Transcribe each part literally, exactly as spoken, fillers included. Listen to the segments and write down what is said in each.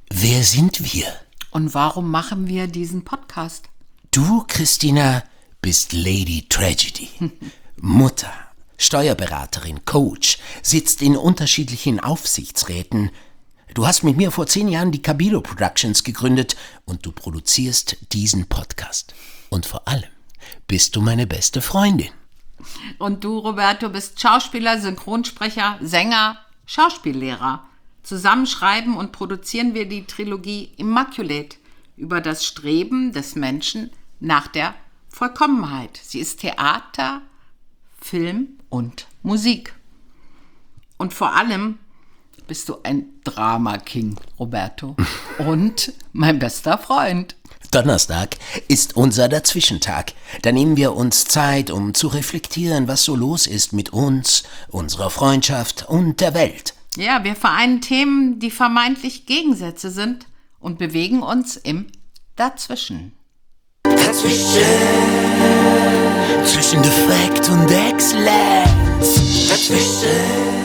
Wer sind wir? Und warum machen wir diesen Podcast? Du, Christina, bist Lady Tragedy. Mutter, Steuerberaterin, Coach, sitzt in unterschiedlichen Aufsichtsräten. Du hast mit mir vor zehn Jahren die Cabilo Productions gegründet und du produzierst diesen Podcast. Und vor allem bist du meine beste Freundin. Und du, Roberto, bist Schauspieler, Synchronsprecher, Sänger, Schauspiellehrer. Zusammen schreiben und produzieren wir die Trilogie Immaculate über das Streben des Menschen nach der Vollkommenheit. Sie ist Theater, Film und Musik. Und vor allem bist du ein Drama-King, Roberto. Und mein bester Freund. Donnerstag ist unser Dazwischentag. Da nehmen wir uns Zeit, um zu reflektieren, was so los ist mit uns, unserer Freundschaft und der Welt. Ja, wir vereinen Themen, die vermeintlich Gegensätze sind und bewegen uns im Dazwischen. Dazwischen. Zwischen Defekt und Exzellenz. Dazwischen.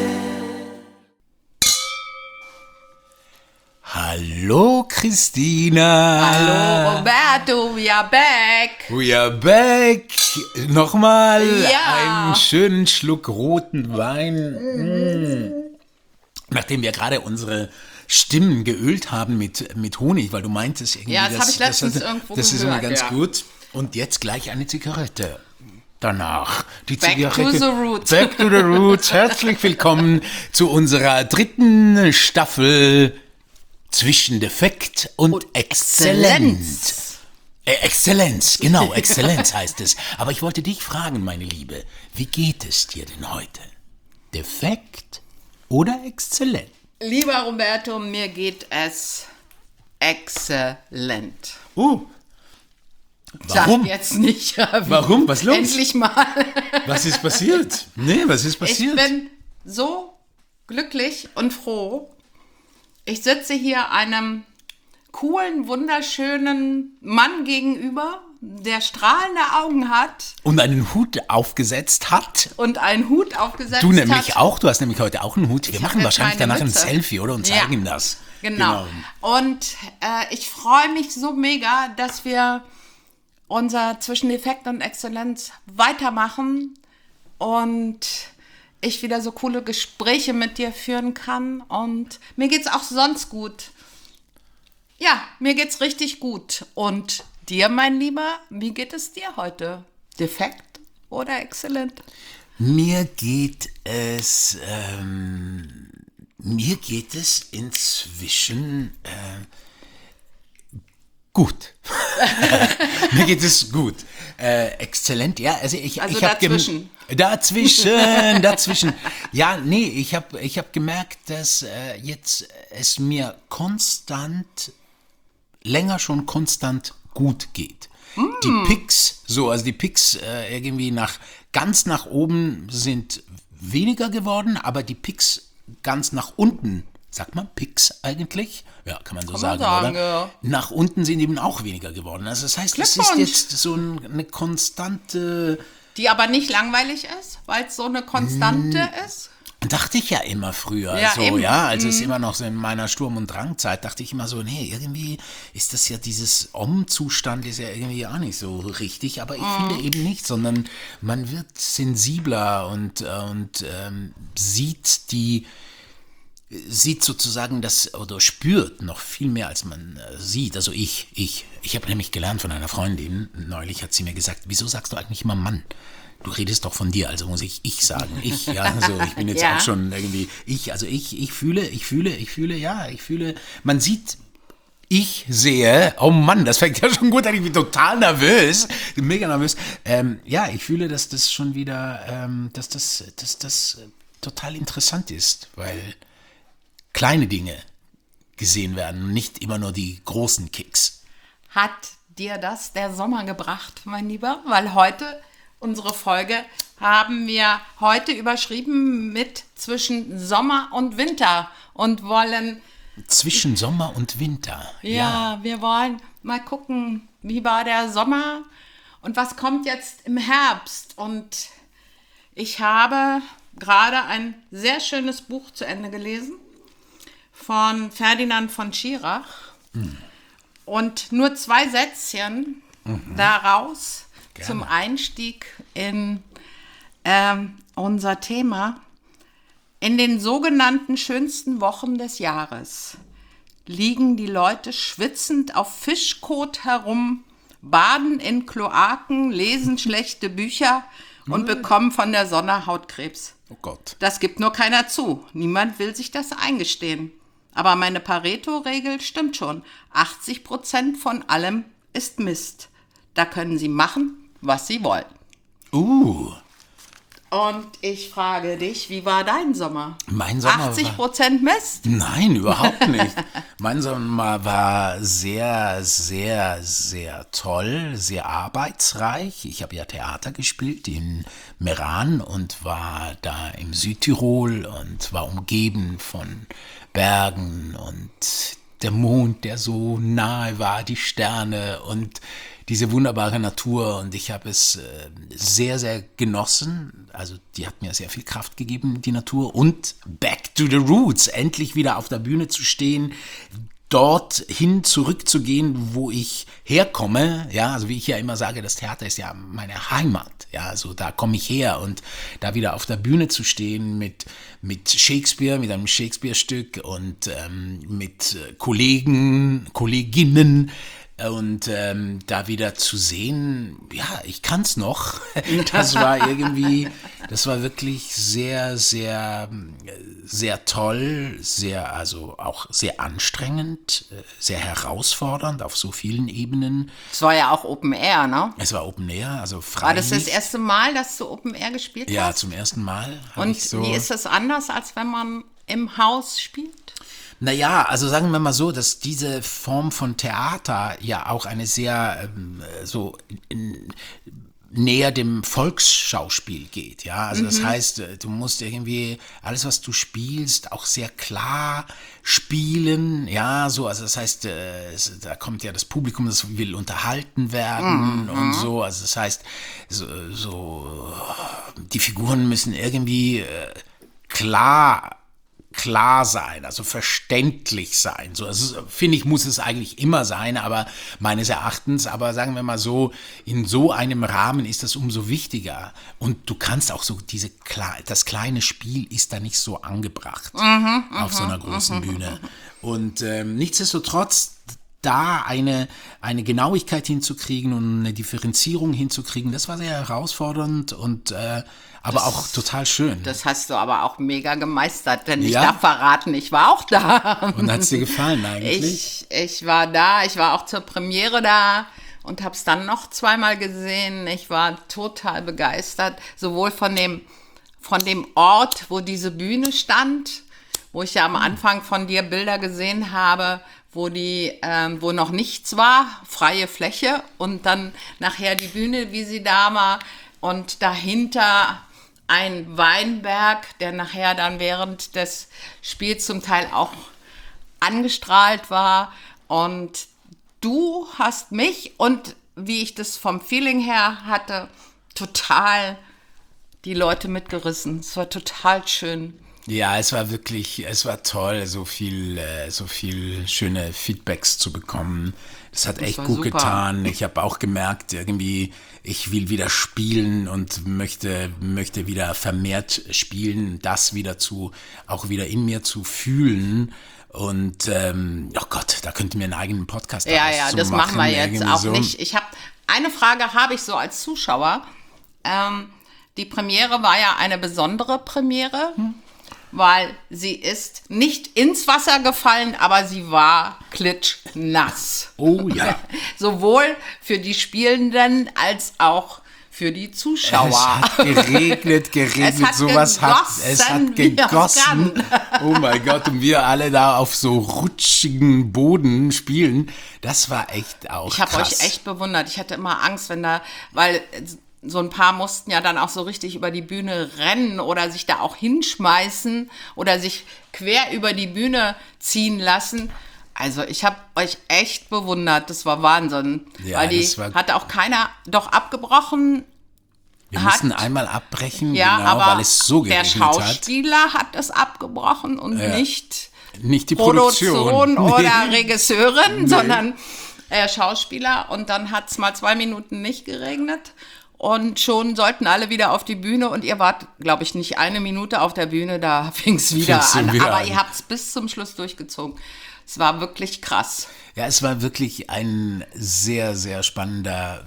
Hallo Christina. Hallo Roberto, we are back. We are back. Nochmal Ja. einen schönen Schluck roten Wein. Mm. Nachdem wir gerade unsere Stimmen geölt haben mit, mit Honig, weil du meintest irgendwie, Ja, das habe ich letztens das, irgendwo das ist immer gehört, ganz ja. gut. Und jetzt gleich eine Zigarette. Danach die Back Zigarette. to the roots. Back to the roots. Herzlich willkommen zu unserer dritten Staffel Zwischen Defekt und, und Exzellenz. Exzellenz. Äh, Exzellenz, genau, Exzellenz heißt es. Aber ich wollte dich fragen, meine Liebe, wie geht es dir denn heute? Defekt oder exzellent? Lieber Roberto, mir geht es exzellent. Uh, warum? Sag jetzt nicht. Wie Warum? Was los? Endlich mal. Was ist passiert? Nee, was ist passiert? Ich bin so glücklich und froh. Ich sitze hier einem coolen, wunderschönen Mann gegenüber, der strahlende Augen hat. Und einen Hut aufgesetzt hat. Und einen Hut aufgesetzt hat. Du nämlich auch, du hast nämlich heute auch einen Hut. Wir Ich machen hab wahrscheinlich jetzt meine danach Mütze. ein Selfie, oder? Und zeigen Ja, ihm das. Genau. genau. Und äh, ich freue mich so mega, dass wir unser Zwischen Defekt und Exzellenz weitermachen und ich wieder so coole Gespräche mit dir führen kann. Und mir geht's auch sonst gut. Ja, mir geht's richtig gut. Und dir, mein Lieber, wie geht es dir heute? Defekt oder exzellent? Mir geht es, ähm, mir geht es inzwischen äh, gut. Mir geht es gut. Äh, exzellent, ja. Also ich, Also ich hab dazwischen. Gem- dazwischen, dazwischen. Ja, nee, ich habe ich hab gemerkt, dass äh, jetzt es mir konstant, länger schon konstant gut geht. Mm. Die Picks, so, also die Picks äh, irgendwie nach, ganz nach oben sind weniger geworden, aber die Picks ganz nach unten, sagt man Picks eigentlich? Ja, kann man so Kann man sagen, sagen, oder? ja. Nach unten sind eben auch weniger geworden. Also das heißt, es ist Glückwunsch. jetzt so ein, eine konstante... Die aber nicht langweilig ist, weil es so eine Konstante ist. Dachte ich ja immer früher, Ja, so, eben. ja, als es immer noch so in meiner Sturm- und Drangzeit, dachte ich immer so, nee, irgendwie ist das ja, dieses Om-Zustand ist ja irgendwie auch nicht so richtig, aber ich Mhm. finde eben nicht, sondern man wird sensibler und, äh, und ähm, sieht die, sieht sozusagen das, oder spürt noch viel mehr, als man äh, sieht, also ich, ich, ich habe nämlich gelernt von einer Freundin, neulich hat sie mir gesagt, wieso sagst du eigentlich immer Mann? Du redest doch von dir, also muss ich ich sagen. Ich, ja, also ich bin jetzt Ja. auch schon irgendwie, ich, also ich, ich fühle, ich fühle, ich fühle, ja, ich fühle, man sieht, ich sehe, oh Mann, das fängt ja schon gut an, ich bin total nervös, mega nervös. Ähm, ja, ich fühle, dass das schon wieder, ähm, dass das, dass das total interessant ist, weil kleine Dinge gesehen werden und nicht immer nur die großen Kicks. Hat dir das der Sommer gebracht, mein Lieber? Weil heute, unsere Folge, haben wir heute überschrieben mit zwischen Sommer und Winter und wollen, Zwischen Sommer und Winter. ja, wir wollen mal gucken, wie war der Sommer und was kommt jetzt im Herbst. Und ich habe gerade ein sehr schönes Buch zu Ende gelesen von Ferdinand von Schirach. Mhm. Und nur zwei Sätzchen mhm. daraus Gerne. Zum Einstieg in ähm, unser Thema. In den sogenannten schönsten Wochen des Jahres liegen die Leute schwitzend auf Fischkot herum, baden in Kloaken, lesen schlechte Bücher und bekommen von der Sonne Hautkrebs. Oh Gott. Das gibt nur keiner zu. Niemand will sich das eingestehen. Aber meine Pareto-Regel stimmt schon. achtzig Prozent von allem ist Mist. Da können Sie machen, was Sie wollen. Uh. Und ich frage dich, wie war dein Sommer? Mein Sommer achtzig Prozent Mist? Nein, überhaupt nicht. Mein Sommer war sehr, sehr, sehr toll, sehr arbeitsreich. Ich habe ja Theater gespielt in Meran und war da im Südtirol und war umgeben von Bergen und der Mond, der so nahe war, die Sterne und diese wunderbare Natur, und ich habe es äh, sehr, sehr genossen. Also die hat mir sehr viel Kraft gegeben, die Natur. Und back to the roots, endlich wieder auf der Bühne zu stehen, dorthin zurückzugehen, wo ich herkomme. Ja, also wie ich ja immer sage, das Theater ist ja meine Heimat. Ja, also da komme ich her, und da wieder auf der Bühne zu stehen mit, mit Shakespeare, mit einem Shakespeare-Stück und ähm, mit Kollegen, Kolleginnen, und ähm, da wieder zu sehen, ja, ich kann's noch. Das war irgendwie, das war wirklich sehr, sehr, sehr toll, sehr, also auch sehr anstrengend, sehr herausfordernd auf so vielen Ebenen. Es war ja auch Open Air, ne? Es war Open Air, also frei. War das das erste Mal, dass du Open Air gespielt hast? Ja, zum ersten Mal. Und ich so wie ist das anders, als wenn man im Haus spielt? Naja, also sagen wir mal so, dass diese Form von Theater ja auch eine sehr ähm, so in, näher dem Volksschauspiel geht, ja, also mhm. das heißt, du musst irgendwie alles, was du spielst, auch sehr klar spielen, ja, so, also das heißt, äh, es, da kommt ja das Publikum, das will unterhalten werden mhm. und so, also das heißt, so, so die Figuren müssen irgendwie äh, klar klar sein, also verständlich sein. So, also, finde ich, muss es eigentlich immer sein, aber meines Erachtens, aber sagen wir mal so, in so einem Rahmen ist das umso wichtiger. Und du kannst auch so diese, das kleine Spiel ist da nicht so angebracht mhm, auf so einer großen mhm, Bühne. Und ähm, nichtsdestotrotz, da eine, eine Genauigkeit hinzukriegen und eine Differenzierung hinzukriegen, das war sehr herausfordernd und äh, aber das, auch total schön. Das hast du aber auch mega gemeistert, denn ich ja. darf verraten, ich war auch da. Und hat es dir gefallen eigentlich? Ich, ich war da, ich war auch zur Premiere da und habe es dann noch zweimal gesehen. Ich war total begeistert, sowohl von dem, von dem Ort, wo diese Bühne stand, wo ich ja am Anfang von dir Bilder gesehen habe, wo die, ähm, wo noch nichts war, freie Fläche, und dann nachher die Bühne, wie sie da war, und dahinter ein Weinberg, der nachher dann während des Spiels zum Teil auch angestrahlt war. Und du hast mich, und wie ich das vom Feeling her hatte, total die Leute mitgerissen. Es war total schön. Ja, es war wirklich, es war toll, so viel, so viel schöne Feedbacks zu bekommen. Das hat das echt gut super. getan. Ich habe auch gemerkt, irgendwie, ich will wieder spielen und möchte, möchte wieder vermehrt spielen, das wieder zu, auch wieder in mir zu fühlen. Und, ähm, oh Gott, da könnten wir einen eigenen Podcast Ja, ja, das machen wir jetzt auch so. nicht. Ich habe, eine Frage habe ich so als Zuschauer. Ähm, die Premiere war ja eine besondere Premiere. Hm. Weil sie ist nicht ins Wasser gefallen, aber sie war klitschnass. Oh ja. Sowohl für die Spielenden als auch für die Zuschauer. Es hat geregnet, geregnet, es hat sowas gegossen, hat es hat gegossen. Oh mein Gott, und wir alle da auf so rutschigen Boden spielen, das war echt auch Ich habe euch echt bewundert. Ich hatte immer Angst, wenn da, weil so ein paar mussten ja dann auch so richtig über die Bühne rennen oder sich da auch hinschmeißen oder sich quer über die Bühne ziehen lassen. Also ich habe euch echt bewundert, das war Wahnsinn. Ja, weil die war, hat auch keiner doch abgebrochen. Wir hat, mussten einmal abbrechen, ja, genau, aber weil es so geregnet hat. Der Schauspieler hat, hat das abgebrochen und ja. nicht Nicht die Produktion. Produktion oder Regisseurin, nee. sondern äh, Schauspieler. Und dann hat es mal zwei Minuten nicht geregnet. Und schon sollten alle wieder auf die Bühne. Und ihr wart, glaube ich, nicht eine Minute auf der Bühne. Da fing es wieder Fing's an. wieder Aber an. ihr habt es bis zum Schluss durchgezogen. Es war wirklich krass. Ja, es war wirklich ein sehr, sehr spannender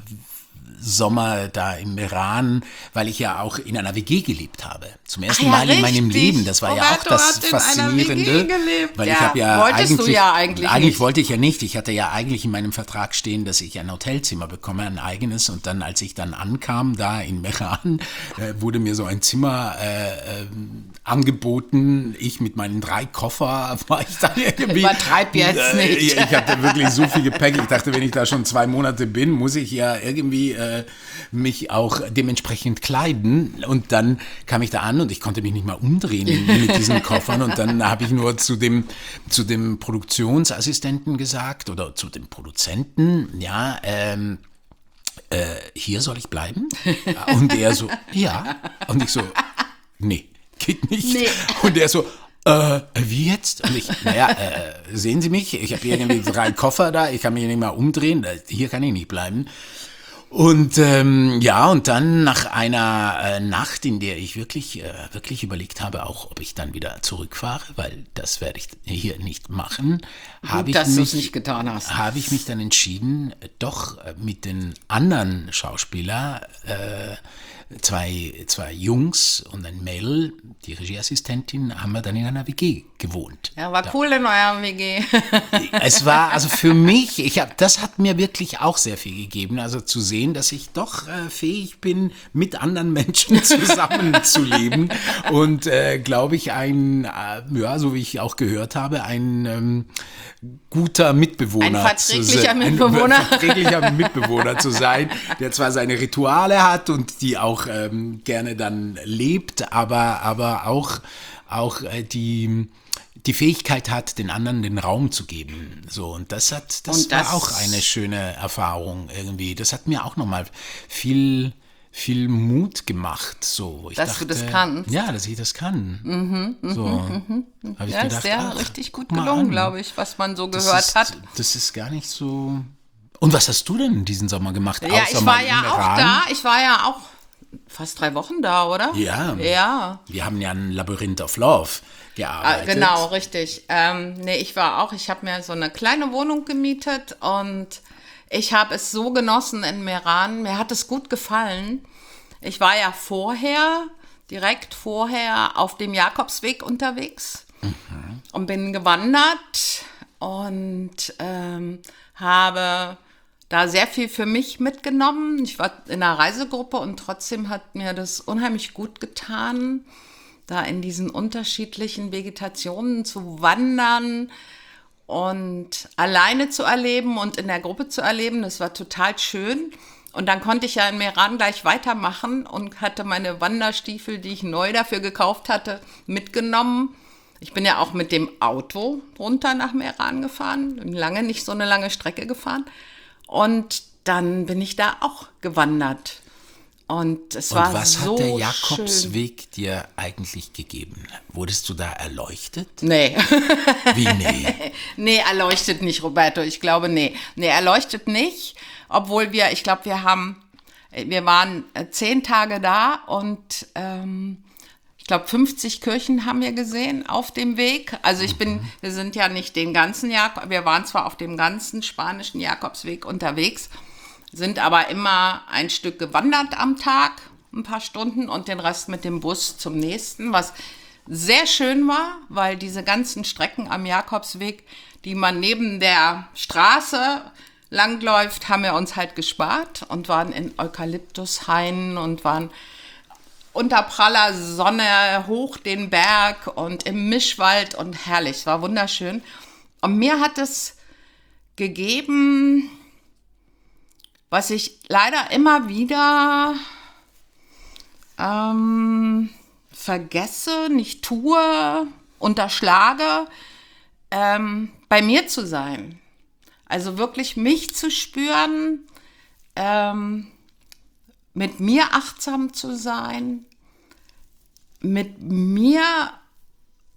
Sommer da im Iran, weil ich ja auch in einer W G gelebt habe. Zum ersten Ach ja, Mal in meinem richtig. Leben. Das war Roberto ja auch das hat in einer Faszinierende. W G gelebt. Weil Ja, ich habe ja wolltest du eigentlich, ja eigentlich eigentlich nicht. wollte ich ja nicht. Ich hatte ja eigentlich in meinem Vertrag stehen, dass ich ein Hotelzimmer bekomme, ein eigenes. Und dann, als ich dann ankam, da in Meran, äh, wurde mir so ein Zimmer äh, äh, angeboten. Ich mit meinen drei Koffer war ich dann irgendwie... Übertreib jetzt äh, nicht. Ich, ich hatte wirklich so viel Gepäck. Ich dachte, wenn ich da schon zwei Monate bin, muss ich ja irgendwie äh, mich auch dementsprechend kleiden. Und dann kam ich da an und ich konnte mich nicht mal umdrehen mit diesen Koffern. Und dann habe ich nur zu dem, zu dem Produktionsassistenten gesagt oder zu dem Produzenten, ja, ähm, äh, hier soll ich bleiben? Und er so, ja. Und ich so, nee, geht nicht. Nee. Und er so, Äh, wie jetzt? Und ich, naja, äh, sehen Sie mich? Ich habe irgendwie drei Koffer da, ich kann mich nicht mal umdrehen, hier kann ich nicht bleiben. Und ähm, ja, und dann nach einer äh, Nacht, in der ich wirklich, äh, wirklich überlegt habe, auch ob ich dann wieder zurückfahre, weil das werde ich hier nicht machen, habe ich dass du mich, es nicht getan hast. habe ich mich dann entschieden, doch mit den anderen Schauspielern, äh, Zwei, zwei Jungs und ein Mädel, die Regieassistentin, haben wir dann in einer W G gewohnt. Ja, war da. cool in eurem W G. Es war also für mich, ich hab, das hat mir wirklich auch sehr viel gegeben, also zu sehen, dass ich doch äh, fähig bin, mit anderen Menschen zusammenzuleben und äh, glaube ich ein, äh, ja, so wie ich auch gehört habe, ein ähm, guter Mitbewohner Ein zu verträglicher sein. Mitbewohner. Ein verträglicher Mitbewohner zu sein, der zwar seine Rituale hat und die auch ähm, gerne dann lebt, aber, aber auch, auch äh, die, die Fähigkeit hat, den anderen den Raum zu geben. So, und das hat, das, Und das war auch eine schöne Erfahrung irgendwie. Das hat mir auch nochmal viel, viel Mut gemacht. So, wo ich Dass dachte, du das kannst. Ja, dass ich das kann. Mhm, so, mhm, mhm. Hab ich Ja, gedacht, ist sehr ach, richtig gut guck mal gelungen, an. glaube ich, was man so Das gehört ist, hat. Das ist gar nicht so. Und was hast du denn diesen Sommer gemacht? Ja, außer ich mal war im ja auch Iran? da. Ich war ja auch fast drei Wochen da, oder? Ja. Ja. Wir haben ja ein Labyrinth of Love gearbeitet. Ah, genau, richtig. Ähm, nee, ich war auch, ich habe mir so eine kleine Wohnung gemietet und ich habe es so genossen in Meran. Mir hat es gut gefallen. Ich war ja vorher, direkt vorher auf dem Jakobsweg unterwegs mhm. und bin gewandert und ähm, habe da sehr viel für mich mitgenommen. Ich war in einer Reisegruppe und trotzdem hat mir das unheimlich gut getan, da in diesen unterschiedlichen Vegetationen zu wandern und alleine zu erleben und in der Gruppe zu erleben. Das war total schön. Und dann konnte ich ja in Meran gleich weitermachen und hatte meine Wanderstiefel, die ich neu dafür gekauft hatte, mitgenommen. Ich bin ja auch mit dem Auto runter nach Meran gefahren, bin lange nicht so eine lange Strecke gefahren. Und dann bin ich da auch gewandert. Und es Und war was so hat der schön. Jakobsweg dir eigentlich gegeben? Wurdest du da erleuchtet? Nee. Wie nee? Nee, erleuchtet nicht, Roberto. Ich glaube, nee. Nee, erleuchtet nicht. Obwohl wir, ich glaube, wir haben, wir waren zehn Tage da und ähm, ich glaube, fünfzig Kirchen haben wir gesehen auf dem Weg. Also ich bin, wir sind ja nicht den ganzen Jakob, wir waren zwar auf dem ganzen spanischen Jakobsweg unterwegs, sind aber immer ein Stück gewandert am Tag, ein paar Stunden und den Rest mit dem Bus zum nächsten, was sehr schön war, weil diese ganzen Strecken am Jakobsweg, die man neben der Straße langläuft, haben wir uns halt gespart und waren in Eukalyptushainen und waren unter praller Sonne hoch den Berg und im Mischwald und herrlich, es war wunderschön. Und mir hat es gegeben, was ich leider immer wieder ähm, vergesse, nicht tue, unterschlage, ähm, bei mir zu sein. Also wirklich mich zu spüren, ähm, mit mir achtsam zu sein, mit mir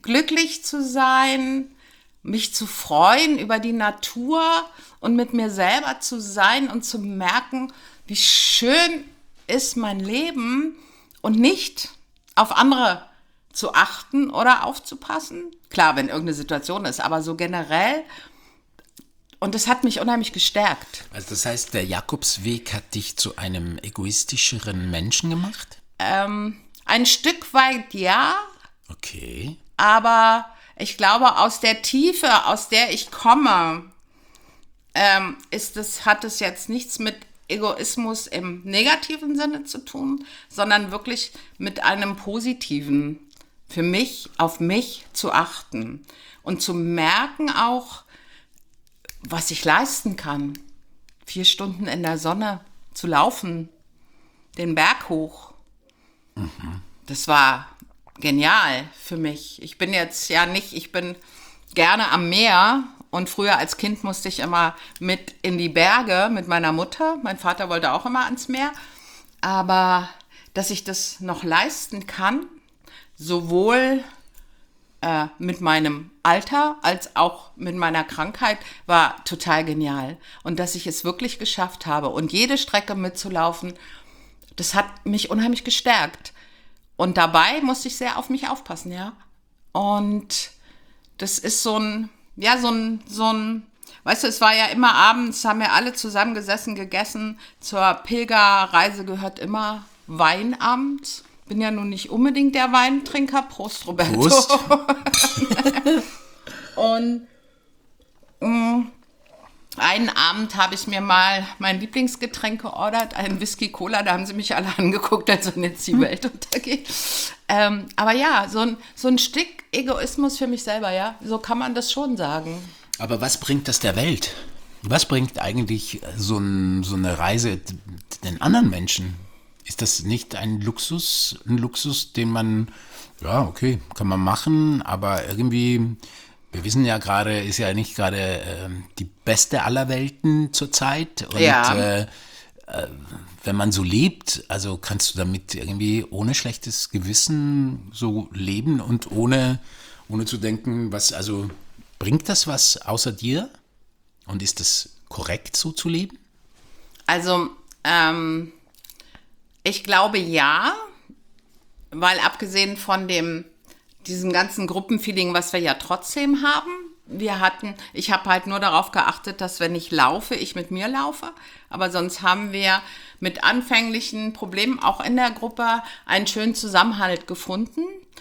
glücklich zu sein, mich zu freuen über die Natur und mit mir selber zu sein und zu merken, wie schön ist mein Leben und nicht auf andere zu achten oder aufzupassen. Klar, wenn irgendeine Situation ist, aber so generell. Und das hat mich unheimlich gestärkt. Also das heißt, der Jakobsweg hat dich zu einem egoistischeren Menschen gemacht? Ähm, ein Stück weit ja. Okay. Aber ich glaube, aus der Tiefe, aus der ich komme, ähm, ist es, hat es jetzt nichts mit Egoismus im negativen Sinne zu tun, sondern wirklich mit einem positiven, für mich, auf mich zu achten und zu merken auch, was ich leisten kann. Vier Stunden in der Sonne zu laufen, den Berg hoch. Mhm. Das war genial für mich. Ich bin jetzt ja nicht, ich bin gerne am Meer und früher als Kind musste ich immer mit in die Berge mit meiner Mutter. Mein Vater wollte auch immer ans Meer. Aber dass ich das noch leisten kann, sowohl äh, mit meinem Alter als auch mit meiner Krankheit, war total genial. Und dass ich es wirklich geschafft habe und jede Strecke mitzulaufen, das hat mich unheimlich gestärkt. Und dabei musste ich sehr auf mich aufpassen, ja. Und das ist so ein, ja, so ein, so ein, weißt du, es war ja immer abends, haben wir alle zusammengesessen, gegessen. Zur Pilgerreise gehört immer Weinabend. Bin ja nun nicht unbedingt der Weintrinker. Prost, Roberto. Prost. Und mh, einen Abend habe ich mir mal mein Lieblingsgetränk geordert, einen Whisky-Cola, da haben sie mich alle angeguckt, als wenn jetzt die Welt untergeht. Ähm, aber ja, so ein, so ein Stück Egoismus für mich selber, ja, so kann man das schon sagen. Aber was bringt das der Welt? Was bringt eigentlich so, ein, so eine Reise den anderen Menschen? Ist das nicht ein Luxus, ein Luxus, den man, ja, okay, kann man machen, aber irgendwie... Wir wissen ja gerade, ist ja nicht gerade äh, die beste aller Welten zurzeit. Und ja. äh, äh, wenn man so lebt, also kannst du damit irgendwie ohne schlechtes Gewissen so leben und ohne, ohne zu denken, was, also bringt das was außer dir? Und ist es korrekt, so zu leben? Also, ähm, ich glaube ja, weil abgesehen von dem diesem ganzen Gruppenfeeling, was wir ja trotzdem haben. Wir hatten, ich habe halt nur darauf geachtet, dass wenn ich laufe, ich mit mir laufe. Aber sonst haben wir mit anfänglichen Problemen auch in der Gruppe einen schönen Zusammenhalt gefunden.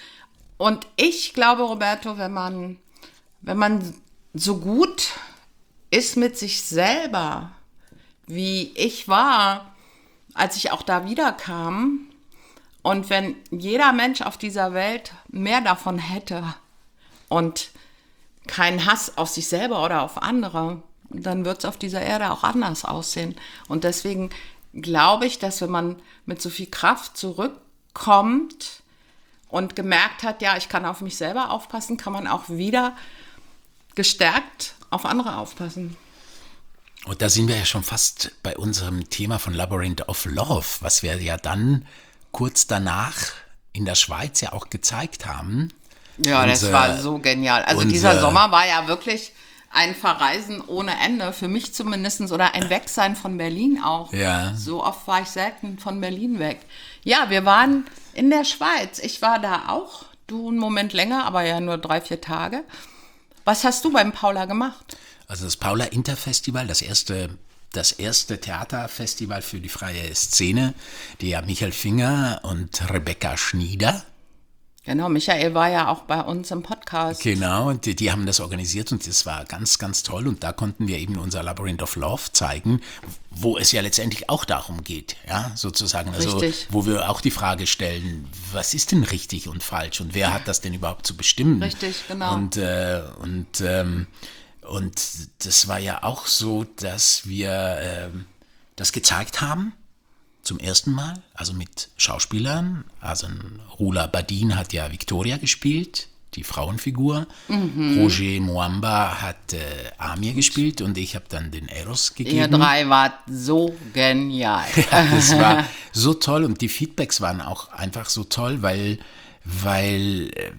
Und ich glaube, Roberto, wenn man, wenn man so gut ist mit sich selber, wie ich war, als ich auch da wiederkam, und wenn jeder Mensch auf dieser Welt mehr davon hätte und keinen Hass auf sich selber oder auf andere, dann wird es auf dieser Erde auch anders aussehen. Und deswegen glaube ich, dass wenn man mit so viel Kraft zurückkommt und gemerkt hat, ja, ich kann auf mich selber aufpassen, kann man auch wieder gestärkt auf andere aufpassen. Und da sind wir ja schon fast bei unserem Thema von Labyrinth of Love, was wir ja dann kurz danach in der Schweiz ja auch gezeigt haben. Ja, und, das war so genial. Also und, dieser äh, Sommer war ja wirklich ein Verreisen ohne Ende, für mich zumindest, oder ein Wegsein von Berlin auch. Ja. So oft war ich selten von Berlin weg. Ja, wir waren in der Schweiz. Ich war da auch, du einen Moment länger, aber ja nur drei, vier Tage. Was hast du beim Paula gemacht? Also das Paula Interfestival, das erste Das erste Theaterfestival für die freie Szene, die ja Michael Finger und Rebecca Schnieder. Genau, Michael war ja auch bei uns im Podcast. Genau, und die, die haben das organisiert und das war ganz, ganz toll. Und da konnten wir eben unser Labyrinth of Love zeigen, wo es ja letztendlich auch darum geht, ja, sozusagen. Also, richtig. Wo wir auch die Frage stellen, was ist denn richtig und falsch und wer hat das denn überhaupt zu bestimmen? Richtig, genau. Und, äh, und ähm, Und das war ja auch so, dass wir äh, das gezeigt haben, zum ersten Mal, also mit Schauspielern. Also Rula Badin hat ja Victoria gespielt, die Frauenfigur. Mhm. Roger Moamba hat äh, Amir gespielt und ich habe dann den Eros gegeben. Ihr drei wart so genial. Ja, das war so toll und die Feedbacks waren auch einfach so toll, weil, weil äh,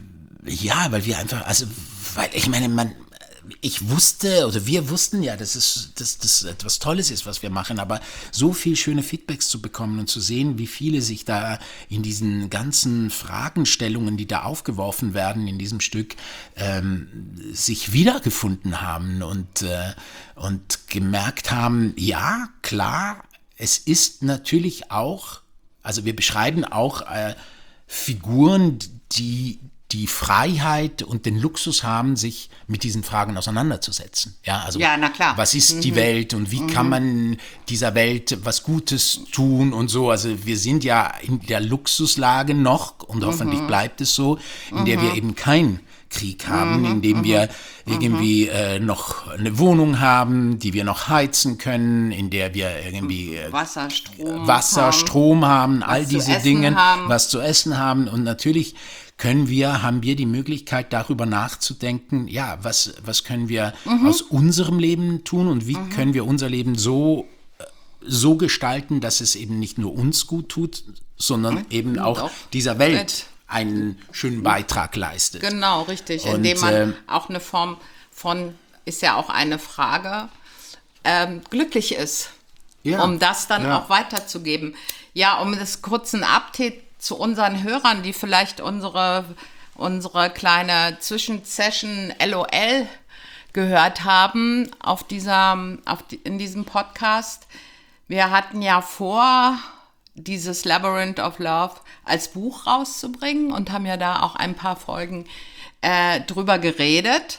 Ja, weil wir einfach, also, weil ich meine, man, ich wusste oder wir wussten ja, dass es dass das etwas Tolles ist, was wir machen, aber so viel schöne Feedbacks zu bekommen und zu sehen, wie viele sich da in diesen ganzen Fragestellungen, die da aufgeworfen werden in diesem Stück, ähm, sich wiedergefunden haben und, äh, und gemerkt haben, ja, klar, es ist natürlich auch, also wir beschreiben auch äh, Figuren, die die Freiheit und den Luxus haben, sich mit diesen Fragen auseinanderzusetzen. Ja, also ja, na klar. Was ist mhm. die Welt und wie mhm. kann man dieser Welt was Gutes tun und so. Also wir sind ja in der Luxuslage noch und mhm. hoffentlich bleibt es so, in mhm. der wir eben kein Krieg haben, mhm, in dem mhm, wir irgendwie äh, noch eine Wohnung haben, die wir noch heizen können, in der wir irgendwie äh, Wasser, Strom, Wasser, haben, Strom haben, all diese Dinge, haben. was zu essen haben. Und natürlich können wir, haben wir die Möglichkeit, darüber nachzudenken, ja, was, was können wir mhm. aus unserem Leben tun und wie mhm. können wir unser Leben so, so gestalten, dass es eben nicht nur uns gut tut, sondern mhm. eben auch, auch dieser Welt einen schönen Beitrag leistet. Genau, richtig. Und, indem man äh, auch eine Form von, ist ja auch eine Frage, ähm, glücklich ist, ja, um das dann ja. auch weiterzugeben. Ja, um das kurzen Update zu unseren Hörern, die vielleicht unsere, unsere kleine Zwischensession L O L gehört haben auf dieser, auf die, in diesem Podcast. Wir hatten ja vor, dieses Labyrinth of Love als Buch rauszubringen und haben ja da auch ein paar Folgen äh, drüber geredet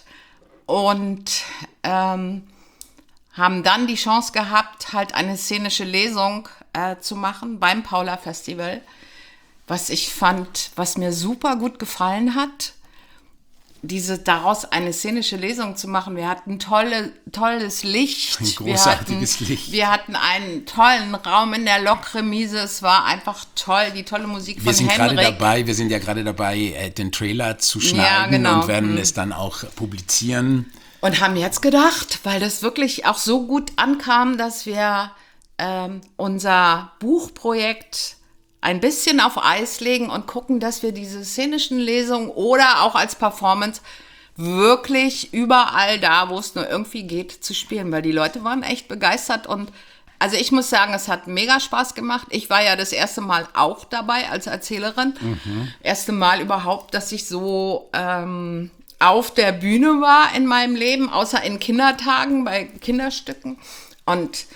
und ähm, haben dann die Chance gehabt, halt eine szenische Lesung äh, zu machen beim Paula Festival, was ich fand, was mir super gut gefallen hat, diese daraus eine szenische Lesung zu machen. Wir hatten tolle, tolles Licht. Ein großartiges wir hatten, Licht. Wir hatten einen tollen Raum in der Lokremise. Es war einfach toll, die tolle Musik von wir sind Henrik. gerade dabei, wir sind ja gerade dabei, den Trailer zu schneiden ja, genau. und werden mhm. es dann auch publizieren. Und haben jetzt gedacht, weil das wirklich auch so gut ankam, dass wir ähm, unser Buchprojekt ein bisschen auf Eis legen und gucken, dass wir diese szenischen Lesungen oder auch als Performance wirklich überall da, wo es nur irgendwie geht, zu spielen, weil die Leute waren echt begeistert und also ich muss sagen, es hat mega Spaß gemacht. Ich war ja das erste Mal auch dabei als Erzählerin. Mhm. Erste Mal überhaupt, dass ich so ähm, auf der Bühne war in meinem Leben, außer in Kindertagen bei Kinderstücken und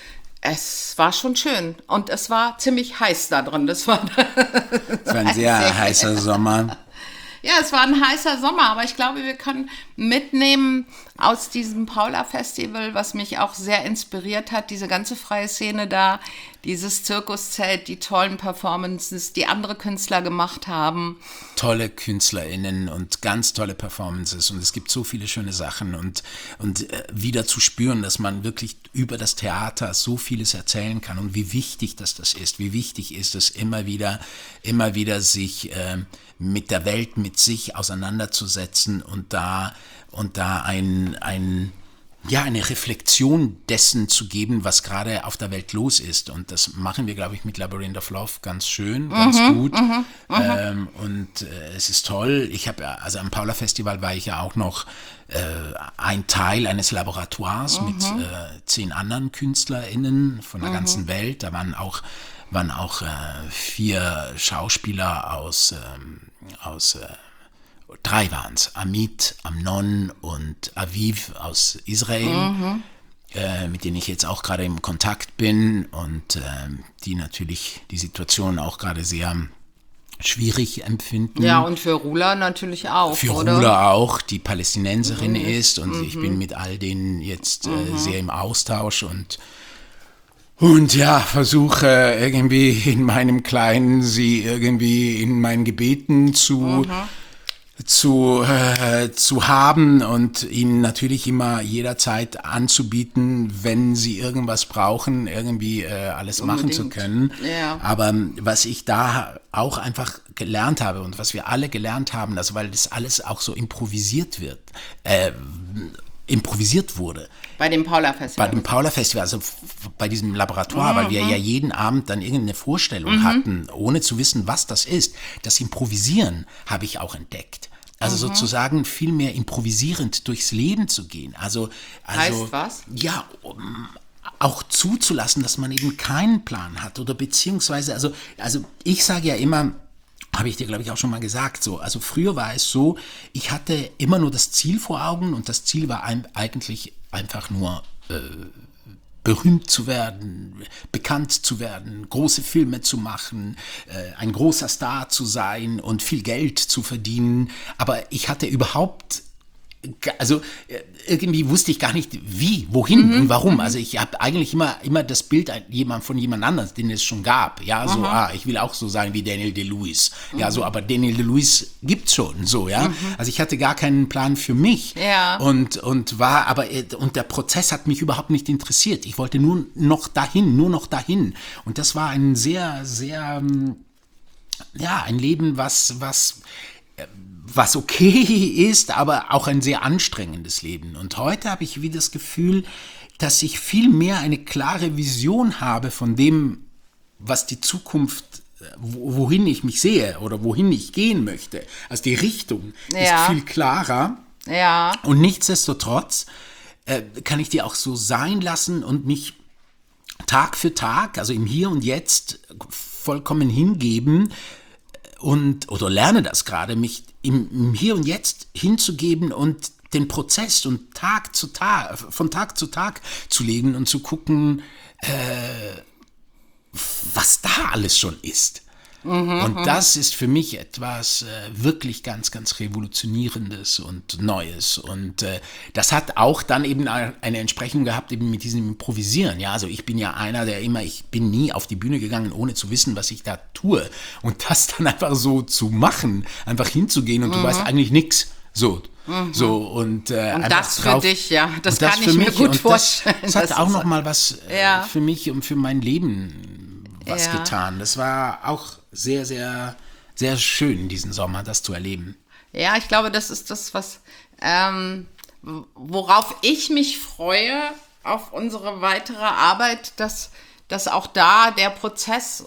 es war schon schön und es war ziemlich heiß da drin. Das war, es war ein sehr, sehr heißer Sommer. Ja, es war ein heißer Sommer, aber ich glaube, wir können mitnehmen aus diesem Paula-Festival, was mich auch sehr inspiriert hat, diese ganze freie Szene da, dieses Zirkuszelt, die tollen Performances, die andere Künstler gemacht haben. Tolle KünstlerInnen und ganz tolle Performances und es gibt so viele schöne Sachen und, und äh, wieder zu spüren, dass man wirklich über das Theater so vieles erzählen kann und wie wichtig das, das ist, wie wichtig ist es immer wieder, immer wieder sich äh, mit der Welt, mit sich auseinanderzusetzen und da, und da ein, ein, ja, eine Reflexion dessen zu geben, was gerade auf der Welt los ist. Und das machen wir, glaube ich, mit Labyrinth of Love ganz schön, ganz mhm, gut. Mhm, ähm, und äh, es ist toll. Ich habe ja, also am Paula Festival war ich ja auch noch äh, ein Teil eines Laboratoires mhm. mit äh, zehn anderen KünstlerInnen von der mhm. ganzen Welt. Da waren auch waren auch äh, vier Schauspieler aus, ähm, aus äh, drei waren es, Amit, Amnon und Aviv aus Israel, mhm. äh, mit denen ich jetzt auch gerade im Kontakt bin und äh, die natürlich die Situation auch gerade sehr schwierig empfinden. Ja, und für Rula natürlich auch, Für oder? Rula auch, die Palästinenserin mhm. ist und mhm. ich bin mit all denen jetzt äh, mhm. sehr im Austausch und Und ja, versuche irgendwie in meinem Kleinen sie irgendwie in meinen Gebeten zu, mhm. zu, äh, zu haben und ihnen natürlich immer jederzeit anzubieten, wenn sie irgendwas brauchen, irgendwie äh, alles Unbedingt. machen zu können. Ja. Aber was ich da auch einfach gelernt habe und was wir alle gelernt haben, also weil das alles auch so improvisiert wird, äh, improvisiert wurde. Bei dem Paula-Festival. Bei dem Paula-Festival, also f- bei diesem Laboratoire, mhm. weil wir ja jeden Abend dann irgendeine Vorstellung mhm. hatten, ohne zu wissen, was das ist. Das Improvisieren habe ich auch entdeckt. Also mhm. sozusagen viel mehr improvisierend durchs Leben zu gehen. Also, also heißt was? Ja, um auch zuzulassen, dass man eben keinen Plan hat oder beziehungsweise, also, also ich sage ja immer, habe ich dir, glaube ich, auch schon mal gesagt, so, also früher war es so, ich hatte immer nur das Ziel vor Augen und das Ziel war ein, eigentlich einfach nur äh, berühmt zu werden, bekannt zu werden, große Filme zu machen, äh, ein großer Star zu sein und viel Geld zu verdienen. Aber ich hatte überhaupt, also irgendwie wusste ich gar nicht, wie, wohin mhm. und warum. Also ich habe eigentlich immer, immer das Bild jemand, von jemand anderem, den es schon gab. Ja, so, mhm. ah, ich will auch so sein wie Daniel Day-Lewis. Mhm. Ja, so, aber Daniel Day-Lewis gibt's schon, so, ja. Mhm. Also ich hatte gar keinen Plan für mich. Ja. Und, und war, aber, und der Prozess hat mich überhaupt nicht interessiert. Ich wollte nur noch dahin, nur noch dahin. Und das war ein sehr, sehr, ja, ein Leben, was, was, was okay ist, aber auch ein sehr anstrengendes Leben. Und heute habe ich wieder das Gefühl, dass ich viel mehr eine klare Vision habe von dem, was die Zukunft, wohin ich mich sehe oder wohin ich gehen möchte. Also die Richtung ja. ist viel klarer. Ja. Und nichtsdestotrotz äh, kann ich die auch so sein lassen und mich Tag für Tag, also im Hier und Jetzt, vollkommen hingeben, und oder lerne das gerade, mich im, im Hier und Jetzt hinzugeben und den Prozess und Tag zu Tag, von Tag zu Tag zu legen und zu gucken, äh, was da alles schon ist. Mhm, und das ist für mich etwas äh, wirklich ganz, ganz Revolutionierendes und Neues. Und äh, das hat auch dann eben eine Entsprechung gehabt eben mit diesem Improvisieren. Ja, also ich bin ja einer, der immer, ich bin nie auf die Bühne gegangen, ohne zu wissen, was ich da tue. Und das dann einfach so zu machen, einfach hinzugehen und mhm. du weißt eigentlich nichts. So. Mhm. So, und äh, und das drauf, für dich, ja, das, das kann ich mir gut vorstellen. Das, das hat auch nochmal was äh, ja. für mich und für mein Leben was ja. getan. Das war auch sehr, sehr, sehr schön, diesen Sommer, das zu erleben. Ja, ich glaube, das ist das, was ähm, worauf ich mich freue, auf unsere weitere Arbeit, dass, dass auch da der Prozess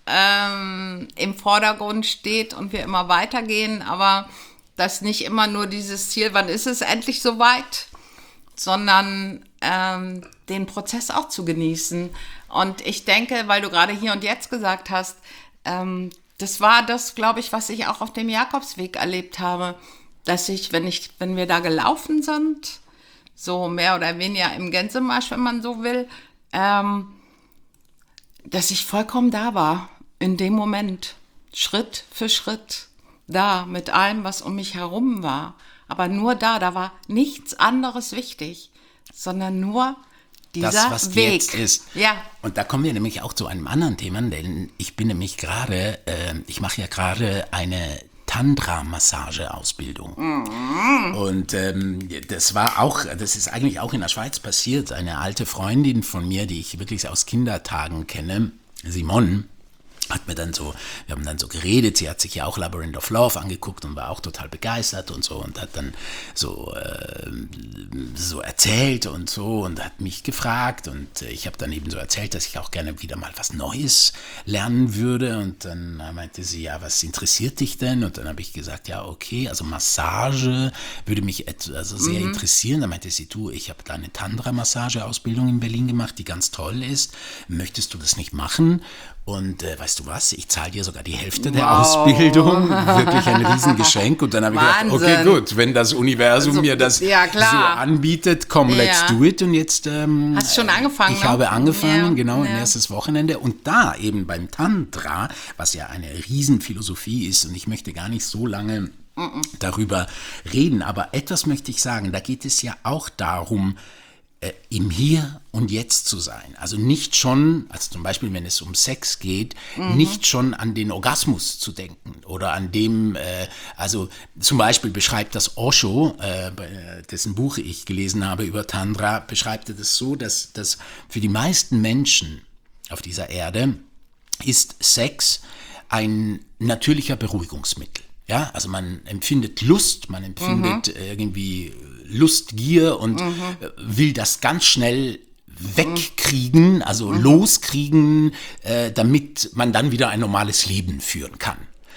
ähm, im Vordergrund steht und wir immer weitergehen, aber dass nicht immer nur dieses Ziel, wann ist es endlich soweit, sondern ähm, den Prozess auch zu genießen. Und ich denke, weil du gerade hier und jetzt gesagt hast, ähm, das war das, glaube ich, was ich auch auf dem Jakobsweg erlebt habe, dass ich, wenn ich, wenn wir da gelaufen sind, so mehr oder weniger im Gänsemarsch, wenn man so will, ähm, dass ich vollkommen da war, in dem Moment, Schritt für Schritt, da, mit allem, was um mich herum war. Aber nur da, da war nichts anderes wichtig, sondern nur dieser das, was Weg. Jetzt ist. Ja. Und da kommen wir nämlich auch zu einem anderen Thema, denn ich bin nämlich gerade, äh, ich mache ja gerade eine Tantra-Massage-Ausbildung. Mhm. Und ähm, das war auch, das ist eigentlich auch in der Schweiz passiert. Eine alte Freundin von mir, die ich wirklich aus Kindertagen kenne, Simone, hat mir dann so, wir haben dann so geredet, sie hat sich ja auch Labyrinth of Love angeguckt und war auch total begeistert und so und hat dann so, äh, so erzählt und so und hat mich gefragt und ich habe dann eben so erzählt, dass ich auch gerne wieder mal was Neues lernen würde und dann meinte sie, ja, was interessiert dich denn? Und dann habe ich gesagt, ja, okay, also Massage würde mich et- also sehr mhm. interessieren. Dann meinte sie, du, ich habe da eine Tantra-Massage-Ausbildung in Berlin gemacht, die ganz toll ist. Möchtest du das nicht machen? Und äh, weißt du was, ich zahle dir sogar die Hälfte der wow. Ausbildung. Wirklich ein Riesengeschenk. Und dann habe ich gedacht, okay, gut, wenn das Universum also, mir das ja, so anbietet, komm, ja. let's do it. Und jetzt ähm, hast du schon angefangen? Ich ne? habe angefangen, ja. genau, ja. ein erstes Wochenende. Und da eben beim Tantra, was ja eine Riesenphilosophie ist, und ich möchte gar nicht so lange Mm-mm. darüber reden, aber etwas möchte ich sagen, da geht es ja auch darum, im Hier und Jetzt zu sein. Also nicht schon, also zum Beispiel, wenn es um Sex geht, mhm. nicht schon an den Orgasmus zu denken oder an dem, äh, also zum Beispiel beschreibt das Osho, äh, dessen Buch ich gelesen habe über Tantra, beschreibt er das so, dass, dass für die meisten Menschen auf dieser Erde ist Sex ein natürlicher Beruhigungsmittel. Ja, also man empfindet Lust, man empfindet mhm. irgendwie Lustgier und mhm. will das ganz schnell wegkriegen, also mhm. loskriegen, äh, damit man dann wieder ein normales Leben führen kann.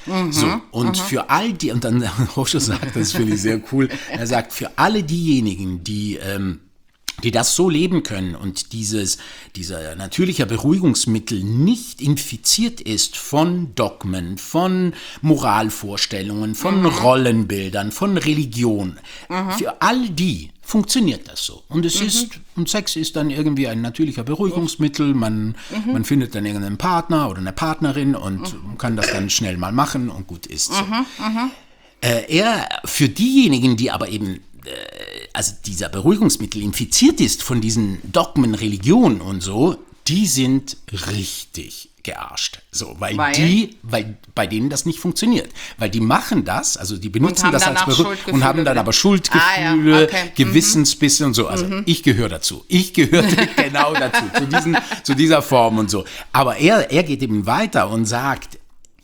Mhm, so, und mhm. für all die, und dann Osho sagt, das finde ich sehr cool, er sagt, für alle diejenigen, die, ähm, die das so leben können und dieses, dieser natürliche Beruhigungsmittel nicht infiziert ist von Dogmen, von Moralvorstellungen, von mhm. Rollenbildern, von Religion. Mhm. Für all die funktioniert das so. Und es mhm. ist, und Sex ist dann irgendwie ein natürlicher Beruhigungsmittel. Man, mhm. man findet dann irgendeinen Partner oder eine Partnerin und mhm. kann das dann schnell mal machen und gut ist so. Mhm. Mhm. Äh, er, für diejenigen, die aber eben also dieser Beruhigungsmittel infiziert ist von diesen Dogmen, Religionen und so, die sind richtig gearscht. So, weil, weil die, weil bei denen das nicht funktioniert. Weil die machen das, also die benutzen das als Beruhigung und haben dann aber Schuldgefühle, ah, ja. okay. Gewissensbisse mhm. und so. Also mhm. ich gehöre dazu. Ich gehörte genau dazu, zu, diesen, zu dieser Form und so. Aber er, er geht eben weiter und sagt,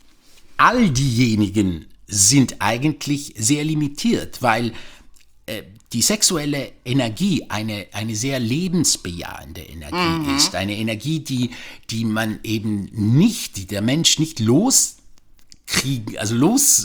all diejenigen sind eigentlich sehr limitiert, weil die sexuelle Energie eine, eine sehr lebensbejahende Energie mhm. ist. Eine Energie, die, die man eben nicht, die der Mensch nicht loskriegen, also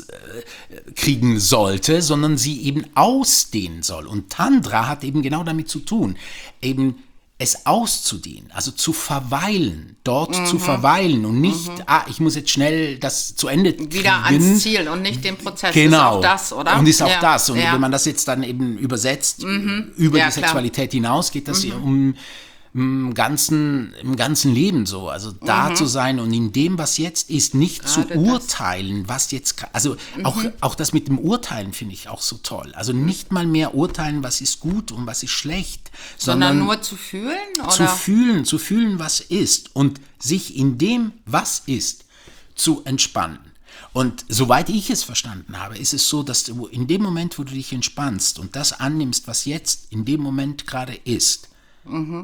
loskriegen sollte, sondern sie eben ausdehnen soll. Und Tantra hat eben genau damit zu tun, eben es auszudehnen, also zu verweilen, dort mhm. zu verweilen und nicht, mhm. ah, ich muss jetzt schnell das zu Ende kriegen. Wieder ans Ziel und nicht den Prozess. Genau. Ist auch das, oder? Und ist auch ja. das. Und ja. wenn man das jetzt dann eben übersetzt, mhm. über ja, die Sexualität klar. hinaus, geht das mhm. um im ganzen, im ganzen Leben so, also da mhm. zu sein und in dem, was jetzt ist, nicht Gerade zu urteilen, das. was jetzt, also mhm. auch, auch das mit dem Urteilen finde ich auch so toll. Also nicht mal mehr urteilen, was ist gut und was ist schlecht, sondern, sondern nur zu fühlen? Oder? Zu fühlen, zu fühlen, was ist und sich in dem, was ist, zu entspannen. Und soweit ich es verstanden habe, ist es so, dass du in dem Moment, wo du dich entspannst und das annimmst, was jetzt in dem Moment gerade ist, mhm.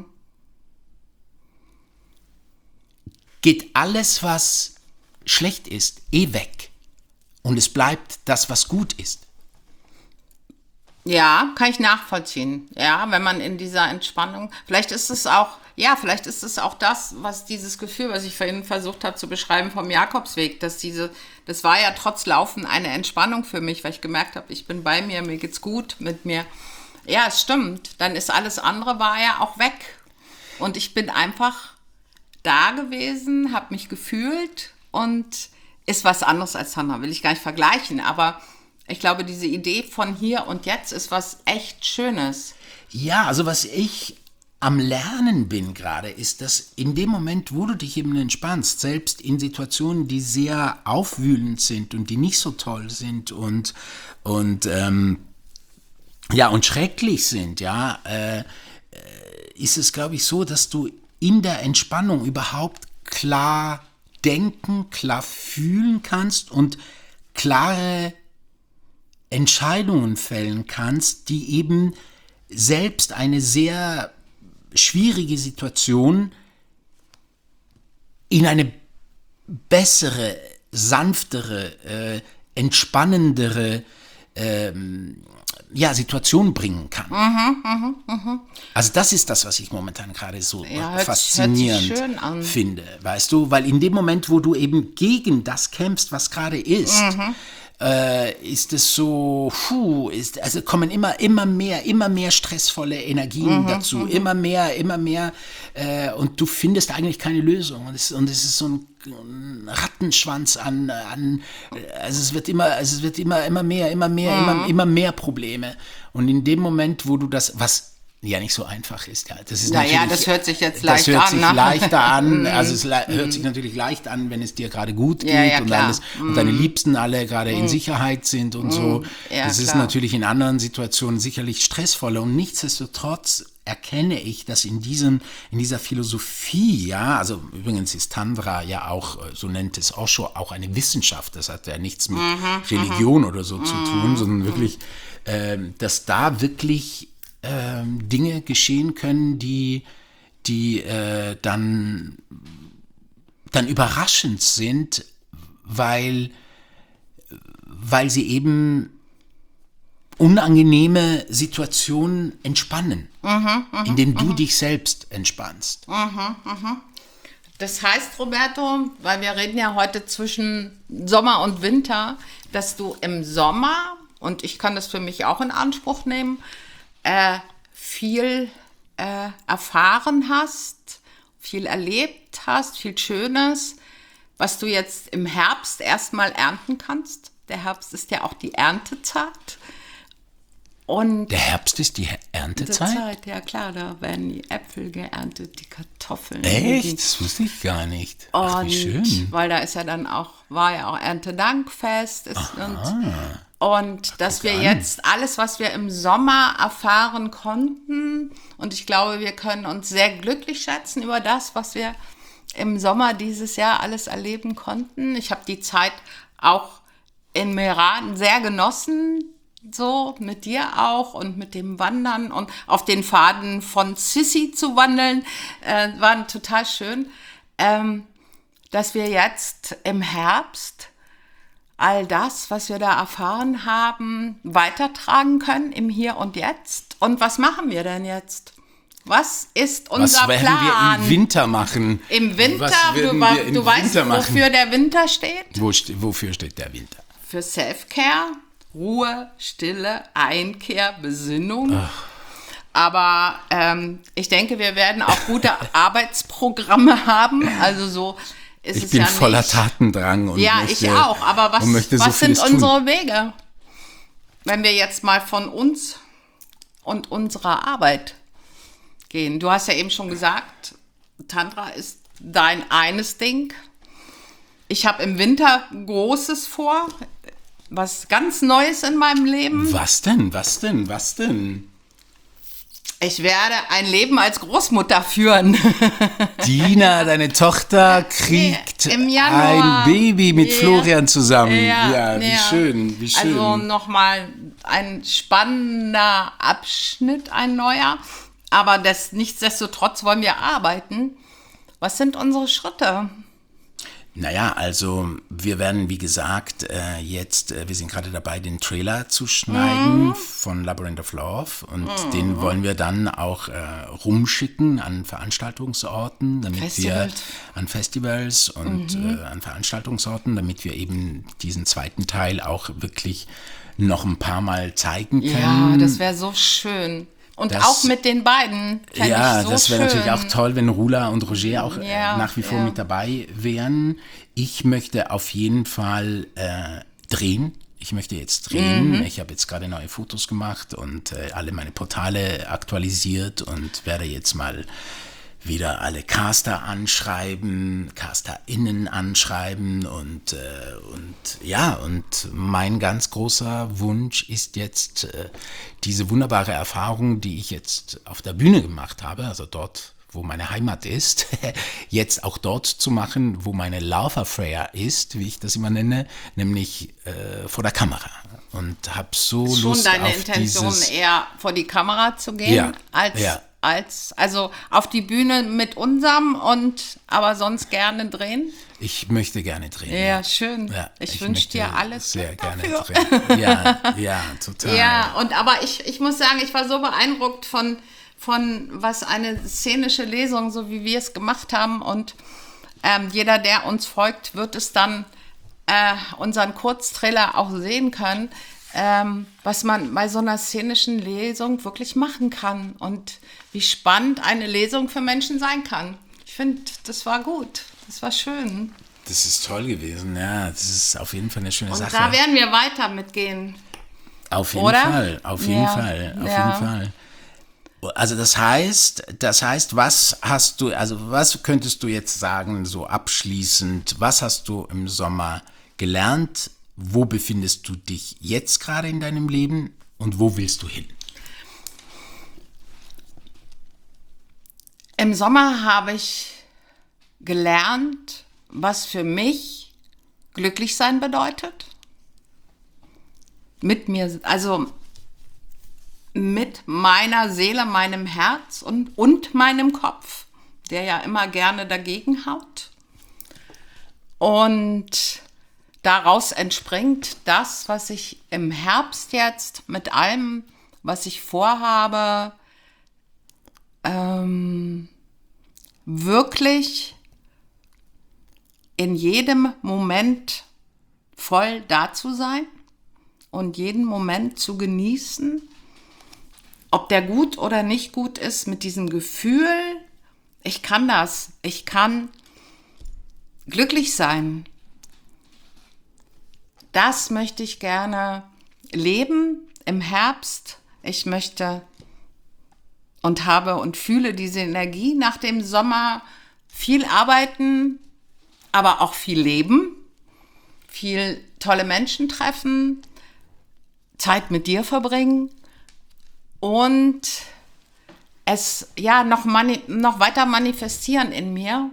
geht alles, was schlecht ist, eh weg. Und es bleibt das, was gut ist. Ja, kann ich nachvollziehen. Ja, wenn man in dieser Entspannung, vielleicht ist es auch, ja, vielleicht ist es auch das, was dieses Gefühl, was ich vorhin versucht habe zu beschreiben vom Jakobsweg, dass diese, das war ja trotz Laufen eine Entspannung für mich, weil ich gemerkt habe, ich bin bei mir, mir geht's gut mit mir. Ja, es stimmt. Dann ist alles andere war ja auch weg. Und ich bin einfach da gewesen, habe mich gefühlt und ist was anderes als Tantra, will ich gar nicht vergleichen, aber ich glaube, diese Idee von hier und jetzt ist was echt Schönes. Ja, also was ich am Lernen bin gerade, ist, dass in dem Moment, wo du dich eben entspannst, selbst in Situationen, die sehr aufwühlend sind und die nicht so toll sind und, und, ähm, ja, und schrecklich sind, ja, äh, ist es, glaube ich, so, dass du in der Entspannung überhaupt klar denken, klar fühlen kannst und klare Entscheidungen fällen kannst, die eben selbst eine sehr schwierige Situation in eine bessere, sanftere, äh, entspannendere ähm, ja, Situation bringen kann. Mhm, mh, mh. Also das ist das, was ich momentan gerade so ja, hört, faszinierend hört schön an. finde, weißt du, weil in dem Moment, wo du eben gegen das kämpfst, was gerade ist, mhm. äh, ist es so, puh, ist, also kommen immer, immer mehr, immer mehr stressvolle Energien mhm, dazu, mhm. immer mehr, immer mehr äh, und du findest eigentlich keine Lösung und es, und es ist so ein ein Rattenschwanz an, an also es wird immer, also es wird immer, immer mehr, immer mehr, mhm. immer, immer mehr Probleme. Und in dem Moment, wo du das, was ja nicht so einfach ist, ja, das ist naja, das hört sich jetzt leicht an. Das hört an, sich ne? leichter an, also es le- hört sich natürlich leicht an, wenn es dir gerade gut geht ja, ja, und, alles, mhm. und deine Liebsten alle gerade mhm. in Sicherheit sind und mhm. so. Ja, das ist klar. Natürlich in anderen Situationen sicherlich stressvoller und nichtsdestotrotz erkenne ich, dass in diesem, in dieser Philosophie, ja, also übrigens ist Tantra ja auch, so nennt es Osho, auch eine Wissenschaft, das hat ja nichts mit mhm, Religion mhm. oder so mhm. zu tun, sondern wirklich, ähm, dass da wirklich ähm, Dinge geschehen können, die, die äh, dann, dann überraschend sind, weil, weil sie eben unangenehme Situationen entspannen, mhm, mh, indem du mh. dich selbst entspannst. Mhm, mh. Das heißt, Roberto, weil wir reden ja heute zwischen Sommer und Winter, dass du im Sommer, und ich kann das für mich auch in Anspruch nehmen, äh, viel äh, erfahren hast, viel erlebt hast, viel Schönes, was du jetzt im Herbst erstmal ernten kannst. Der Herbst ist ja auch die Erntezeit. Und Der Herbst ist die Erntezeit? Zeit, ja klar, da werden die Äpfel geerntet, die Kartoffeln. Echt? Das wusste ich gar nicht. Ach, wie schön. Weil da ist ja dann auch, war ja auch Erntedankfest. Ist, und und dass wir an. jetzt alles, was wir im Sommer erfahren konnten, und ich glaube, wir können uns sehr glücklich schätzen über das, was wir im Sommer dieses Jahr alles erleben konnten. Ich habe die Zeit auch in Meran sehr genossen, so mit dir auch und mit dem Wandern und auf den Pfaden von Sissi zu wandeln, äh, war total schön, ähm, dass wir jetzt im Herbst all das, was wir da erfahren haben, weitertragen können im Hier und Jetzt. Und was machen wir denn jetzt? Was ist unser Was werden Plan? wir im Winter machen? Im Winter, Was du, werden wa- wir im du weißt, Winter machen? wofür der Winter steht? Wo ste- wofür steht der Winter? Für Self-Care, Ruhe, Stille, Einkehr, Besinnung. Aber ähm, ich denke, wir werden auch gute Arbeitsprogramme haben. Also so ist Ich es bin ja voller nicht. Tatendrang. Und Ja, möchte, ich auch. Aber was, und möchte so was sind vieles tun. unsere Wege? Wenn wir jetzt mal von uns und unserer Arbeit gehen. Du hast ja eben schon gesagt, Tantra ist dein eines Ding. Ich habe im Winter Großes vor, was ganz Neues in meinem Leben. Was denn? Was denn? Was denn? Ich werde ein Leben als Großmutter führen. Dina, deine Tochter, kriegt Im Januar. ein Baby mit Ja. Florian zusammen. Ja, Ja, wie ja. schön, wie schön. Also nochmal ein spannender Abschnitt, ein neuer. Aber das, nichtsdestotrotz wollen wir arbeiten. Was sind unsere Schritte? Naja, also wir werden, wie gesagt, äh, jetzt, äh, wir sind gerade dabei, den Trailer zu schneiden Mhm. von Labyrinth of Love und den wollen wir dann auch äh, rumschicken an Veranstaltungsorten, damit Festivals. wir an Festivals und Mhm. äh, an Veranstaltungsorten, damit wir eben diesen zweiten Teil auch wirklich noch ein paar Mal zeigen können. Ja, das wäre so schön. Und Das- auch mit den beiden. fänd Ja, ich so das wäre schön. natürlich auch toll, wenn Rula und Roger auch äh, Ja, nach wie vor ja. mit dabei wären. Ich möchte auf jeden Fall äh, drehen. Ich möchte jetzt drehen. Mhm. Ich habe jetzt gerade neue Fotos gemacht und äh, alle meine Portale aktualisiert und werde jetzt mal wieder alle Caster anschreiben, CasterInnen anschreiben und, äh, und ja, und mein ganz großer Wunsch ist jetzt äh, diese wunderbare Erfahrung, die ich jetzt auf der Bühne gemacht habe, also dort, wo meine Heimat ist, jetzt auch dort zu machen, wo meine Love Affair ist, wie ich das immer nenne, nämlich äh, vor der Kamera. Und habe so Schon Lust deine auf Intention, dieses... eher vor die Kamera zu gehen, Ja, als, ja. als, also auf die Bühne mit unserem und aber sonst gerne drehen? Ich möchte gerne drehen. Ja, schön. Ja, ich wünsche möchte dir alles sehr Glück gerne dafür. drehen. Ja, ja, total. Ja, und aber ich, ich muss sagen, ich war so beeindruckt von, von was eine szenische Lesung, so wie wir es gemacht haben. Und ähm, jeder, der uns folgt, wird es dann äh, unseren Kurztrailer auch sehen können, ähm, was man bei so einer szenischen Lesung wirklich machen kann und wie spannend eine Lesung für Menschen sein kann. Ich finde, das war gut. Das war schön. Das ist toll gewesen, ja. Das ist auf jeden Fall eine schöne Und Sache. da werden wir weiter mitgehen. Auf jeden Oder? Fall, auf jeden Ja, Fall, auf ja. jeden Fall. Also das heißt, das heißt, was hast du, also was könntest du jetzt sagen, so abschließend, was hast du im Sommer gelernt? Wo befindest du dich jetzt gerade in deinem Leben und wo willst du hin? Im Sommer habe ich gelernt, was für mich glücklich sein bedeutet. Mit mir, also mit meiner Seele, meinem Herz und, und meinem Kopf, der ja immer gerne dagegen haut. Und daraus entspringt das, was ich im Herbst jetzt mit allem, was ich vorhabe, ähm, wirklich in jedem Moment voll da zu sein und jeden Moment zu genießen, ob der gut oder nicht gut ist, mit diesem Gefühl, ich kann das, ich kann glücklich sein. Das möchte ich gerne leben im Herbst. Ich möchte und habe und fühle diese Energie nach dem Sommer, viel arbeiten, aber auch viel leben, viel tolle Menschen treffen, Zeit mit dir verbringen und es ja noch, mani- noch weiter manifestieren in mir,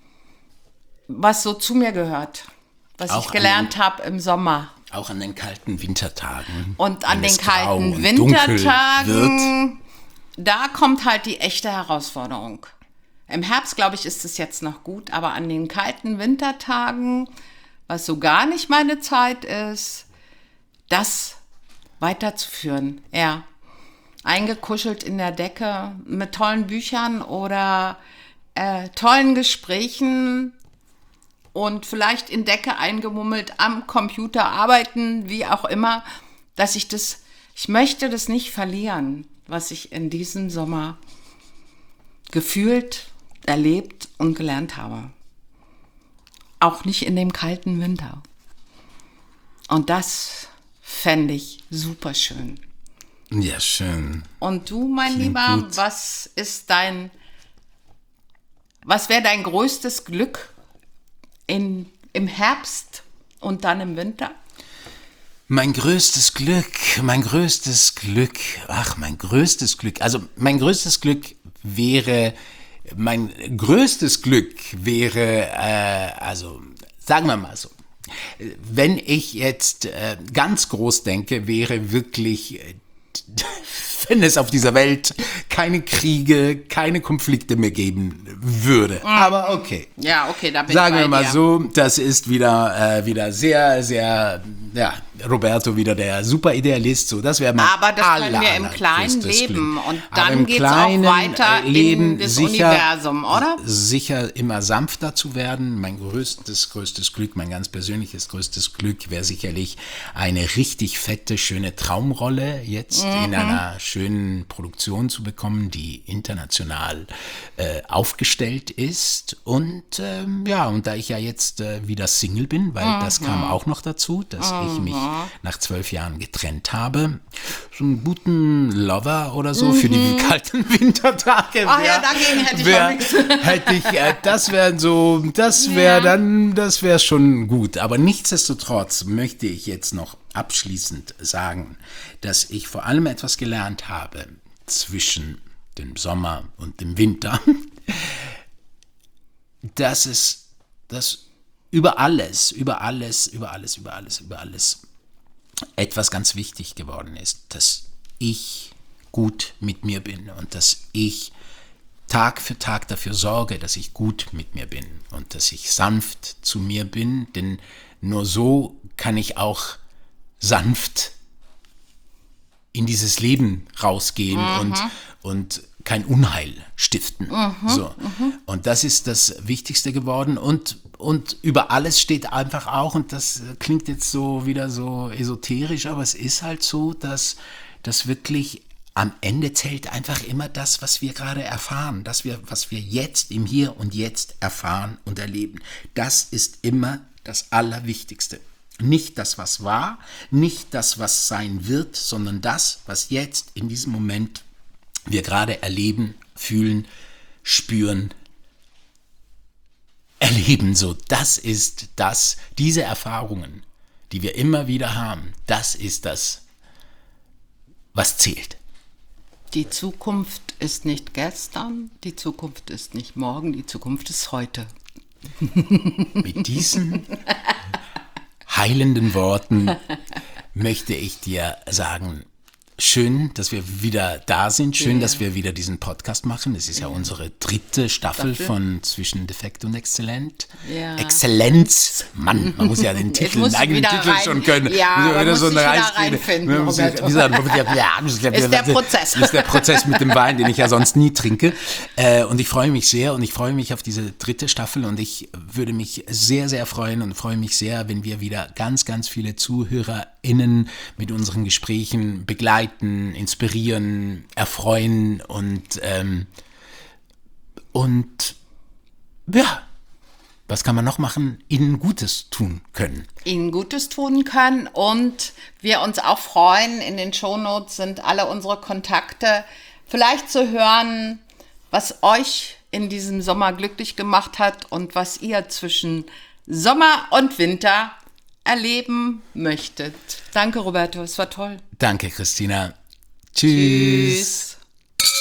was so zu mir gehört, was Auch ich gelernt habe im Sommer. Auch an den kalten Wintertagen. Und an wenn den es grau kalten und dunkel wird. Wintertagen, da kommt halt die echte Herausforderung. Im Herbst, glaube ich, ist es jetzt noch gut, aber an den kalten Wintertagen, was so gar nicht meine Zeit ist, das weiterzuführen. Ja, eingekuschelt in der Decke mit tollen Büchern oder äh, tollen Gesprächen und vielleicht in Decke eingemummelt am Computer arbeiten, wie auch immer, dass ich das, ich möchte das nicht verlieren, was ich in diesem Sommer gefühlt, erlebt und gelernt habe. Auch nicht in dem kalten Winter. Und das fände ich super schön. Ja, schön. Und du, mein Klingt Lieber, gut. was ist dein, was wäre dein größtes Glück in, im Herbst und dann im Winter? Mein größtes Glück, mein größtes Glück, ach, mein größtes Glück. Also mein größtes Glück wäre, mein größtes Glück wäre, äh, also sagen wir mal so, wenn ich jetzt äh, ganz groß denke, wäre wirklich, äh, wenn es auf dieser Welt keine Kriege, keine Konflikte mehr geben würde. Aber okay. Ja, okay, da bin Sagen ich bei wir mal dir. so, das ist wieder, äh, wieder sehr, sehr, ja, Roberto wieder der Superidealist, so, das wäre mein Aber das können aller, wir im Kleinen allergrößtes leben Glück. und Aber dann im geht's auch Kleinen, weiter äh, leben, in das sicher, Universum, oder? Sicher immer sanfter zu werden. Mein größtes, größtes Glück, mein ganz persönliches größtes Glück wäre sicherlich eine richtig fette, schöne Traumrolle jetzt Mhm. in einer schönen Produktion zu bekommen, die international äh, aufgestellt ist. Und ähm, ja, und da ich ja jetzt äh, wieder Single bin, weil Mhm. das kam auch noch dazu, dass ich mich nach zwölf Jahren getrennt habe, so einen guten Lover oder so für die kalten Wintertage. Ach wär, ja, dagegen hätte ich wär, auch nichts. Hätte ich, äh, das wäre so, das wäre Ja. dann, das wäre schon gut. Aber nichtsdestotrotz möchte ich jetzt noch abschließend sagen, dass ich vor allem etwas gelernt habe zwischen dem Sommer und dem Winter, dass es, dass über alles, über alles, über alles, über alles, über alles etwas ganz wichtig geworden ist, dass ich gut mit mir bin und dass ich Tag für Tag dafür sorge, dass ich gut mit mir bin und dass ich sanft zu mir bin, denn nur so kann ich auch sanft in dieses Leben rausgehen Mhm. und, und kein Unheil stiften. Mhm. So. Und das ist das Wichtigste geworden. Und, und über alles steht einfach auch, und das klingt jetzt so wieder so esoterisch, aber es ist halt so, dass das wirklich am Ende zählt einfach immer das, was wir gerade erfahren, das wir, was wir jetzt im Hier und Jetzt erfahren und erleben. Das ist immer das Allerwichtigste. Nicht das, was war, nicht das, was sein wird, sondern das, was jetzt in diesem Moment wir gerade erleben, fühlen, spüren, erleben. So, das ist das, diese Erfahrungen, die wir immer wieder haben, das ist das, was zählt. Die Zukunft ist nicht gestern, die Zukunft ist nicht morgen, die Zukunft ist heute. Mit diesen heilenden Worten möchte ich dir sagen, schön, dass wir wieder da sind. Schön, Ja. dass wir wieder diesen Podcast machen. Es ist ja, ja unsere dritte Staffel, Staffel von Zwischen Defekt und Exzellent. Ja. Exzellenz. Mann, man muss ja den Titel, den eigenen Titel rein, schon können. Ja, man man muss so sich wieder reinfinden, Roberto. Ist der Prozess. Ist der Prozess mit dem Wein, den ich ja sonst nie trinke. Und ich freue mich sehr und ich freue mich auf diese dritte Staffel und ich würde mich sehr, sehr freuen und freue mich sehr, wenn wir wieder ganz, ganz viele ZuhörerInnen mit unseren Gesprächen begleiten, inspirieren, erfreuen und ähm, und ja, was kann man noch machen? Ihnen Gutes tun können. Ihnen Gutes tun können und wir uns auch freuen. In den Shownotes sind alle unsere Kontakte. Vielleicht zu hören, was euch in diesem Sommer glücklich gemacht hat und was ihr zwischen Sommer und Winter erleben möchtet. Danke, Roberto, es war toll. Danke, Christina. Tschüss. Tschüss.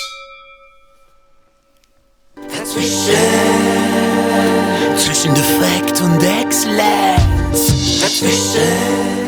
Dazwischen, zwischen Defekt und Exzellenz. Dazwischen.